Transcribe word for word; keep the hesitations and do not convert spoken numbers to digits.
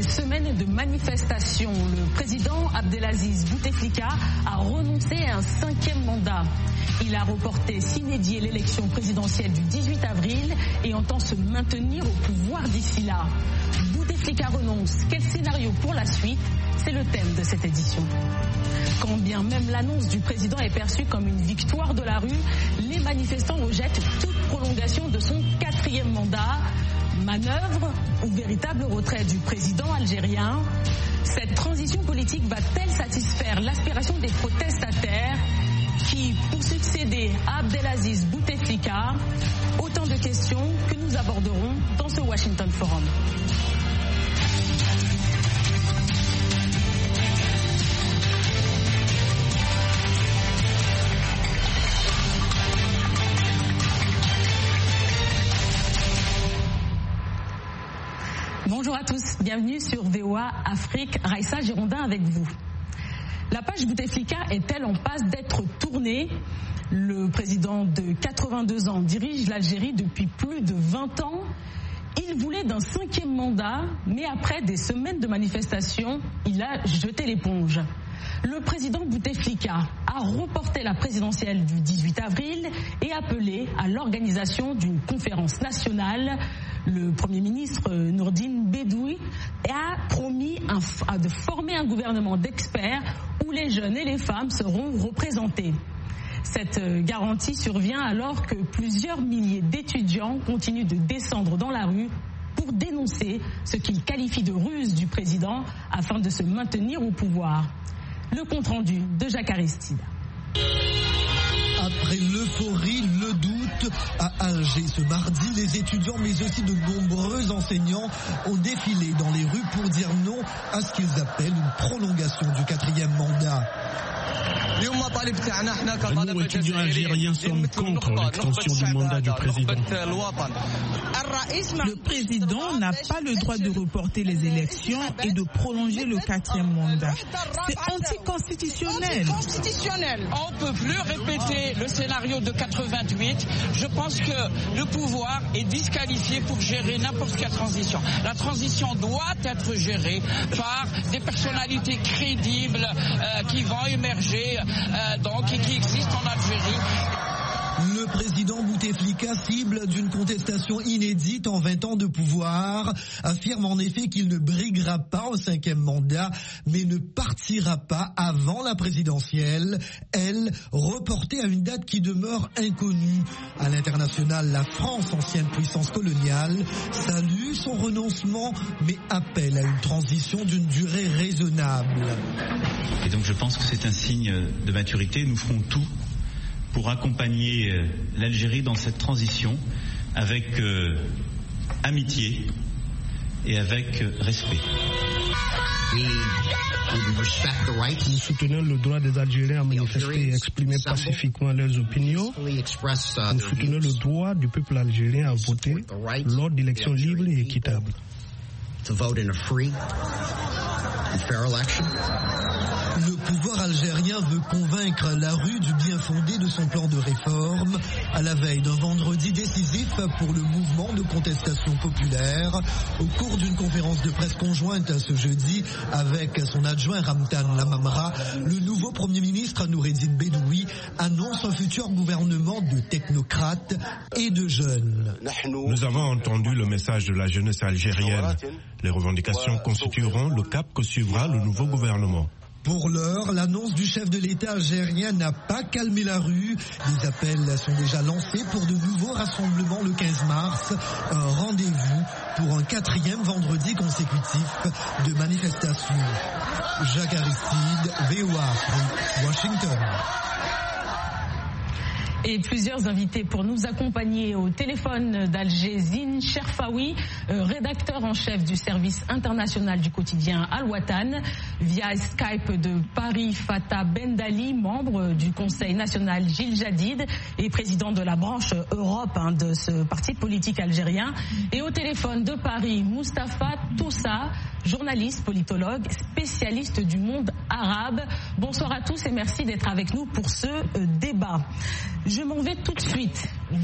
semaine de manifestations, le président Abdelaziz Bouteflika a renoncé à un cinquième mandat. Il a reporté sine die l'élection présidentielle du dix-huit avril et entend se maintenir au pouvoir d'ici là. Bouteflika renonce. Quel scénario pour la suite? C'est le thème de cette édition. Quand bien même l'annonce du président est perçue comme une victoire de la rue, les manifestants rejettent toute prolongation de son quatrième mandat. Manœuvre ou véritable retrait du président algérien? Cette transition politique va-t-elle satisfaire l'aspiration des protestataires qui, pour succéder à Abdelaziz Bouteflika? Autant de questions que nous aborderons dans ce Washington Forum. Bonjour à tous, bienvenue sur V O A Afrique, Raïssa Girondin avec vous. La page Bouteflika est-elle en passe d'être tournée? Le président de quatre-vingt-deux ans dirige l'Algérie depuis plus de vingt ans. Il voulait d'un cinquième mandat, mais après des semaines de manifestations, il a jeté l'éponge. Le président Bouteflika a reporté la présidentielle du dix-huit avril et appelé à l'organisation d'une conférence nationale. Le Premier ministre Nourdine Bedoui a promis un, de former un gouvernement d'experts où les jeunes et les femmes seront représentés. Cette garantie survient alors que plusieurs milliers d'étudiants continuent de descendre dans la rue pour dénoncer ce qu'ils qualifient de ruse du président afin de se maintenir au pouvoir. Le compte-rendu de Jacques Aristide. Après l'euphorie, le doute, à Alger ce mardi, les étudiants mais aussi de nombreux enseignants ont défilé dans les rues pour dire non à ce qu'ils appellent une prolongation du quatrième mandat. Nous, étudiants algériens, sommes contre l'extension du mandat du président. Le président n'a pas le droit de reporter les élections et de prolonger le quatrième mandat. C'est anticonstitutionnel. On ne peut plus répéter le scénario de quatre-vingt-huit. Je pense que le pouvoir est disqualifié pour gérer n'importe quelle transition. La transition doit être gérée par des personnalités crédibles euh, qui vont émerger euh, donc, et qui existent en Algérie. Le président Bouteflika, cible d'une contestation inédite en vingt ans de pouvoir, affirme en effet qu'il ne briguera pas au cinquième mandat, mais ne partira pas avant la présidentielle, elle, reportée à une date qui demeure inconnue. À l'international, la France, ancienne puissance coloniale, salue son renoncement, mais appelle à une transition d'une durée raisonnable. Et donc je pense que c'est un signe de maturité. Nous ferons tout pour accompagner l'Algérie dans cette transition avec euh, amitié et avec euh, respect. Nous soutenons le droit des Algériens à manifester et exprimer pacifiquement leurs opinions. Nous soutenons le droit du peuple algérien à voter lors d'élections libres et équitables. Le pouvoir algérien veut convaincre la rue du bien fondé de son plan de réforme à la veille d'un vendredi décisif pour le mouvement de contestation populaire. Au cours d'une conférence de presse conjointe ce jeudi avec son adjoint Ramtan Lamamra, le nouveau Premier ministre Noureddine Bedoui annonce un futur gouvernement de technocrates et de jeunes. Nous avons entendu le message de la jeunesse algérienne. Les revendications constitueront le cap que suivra le nouveau gouvernement. Pour l'heure, l'annonce du chef de l'État algérien n'a pas calmé la rue. Des appels sont déjà lancés pour de nouveaux rassemblements le quinze mars. Un rendez-vous pour un quatrième vendredi consécutif de manifestation. Jacques Aristide, V O A Afrique, Washington. Et plusieurs invités pour nous accompagner au téléphone d'Alger. Zine Cherfaoui, euh, rédacteur en chef du service international du quotidien Al-Watan. Via Skype de Paris, Fatah Bendali, membre du Conseil national Gilles Jadid et président de la branche Europe hein, de ce parti politique algérien. Et au téléphone de Paris, Moustapha Toussa, journaliste, politologue, spécialiste du monde arabe. Bonsoir à tous et merci d'être avec nous pour ce euh, débat. Je m'en vais tout de suite